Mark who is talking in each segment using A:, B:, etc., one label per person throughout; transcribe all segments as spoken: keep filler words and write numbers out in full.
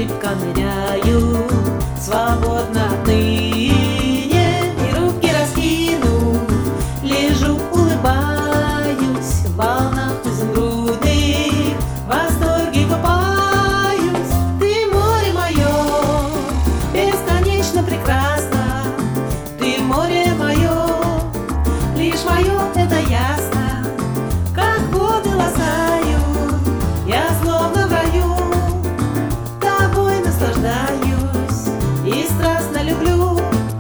A: рыбка ныряю свободно отныне, и руки раскину, лежу, улыбаюсь, в волнах изумрудных в восторге купаюсь. Ты море мое, бесконечно прекрасно, ты море мое, лишь мое это ясно, как воды ласкаю, я словно в раю, тобой наслаждаюсь и страстно люблю.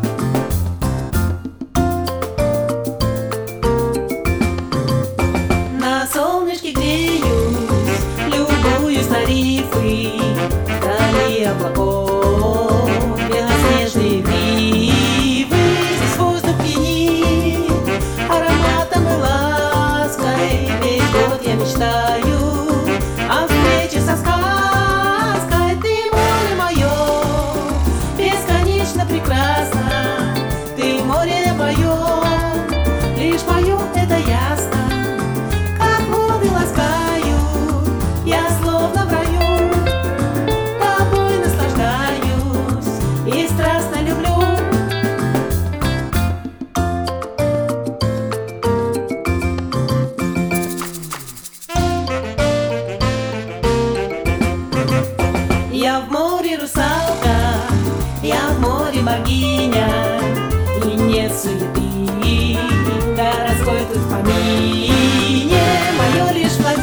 A: На солнышке греюсь, любуюсь на рифы, вдали облаков белоснежные гривы. Здесь воздух пьянит ароматом и лаской, весь год я мечтаю о встрече со сказкой. Ты море мое, бесконечно прекрасно, ты море мое, лишь мое это ясно, как воды ласкаю, я словно в раю, тобой наслаждаюсь и страстно люблю. Я в море русалка, я в море богиня, и нет суеты городской тут в помине, мое лишь владение.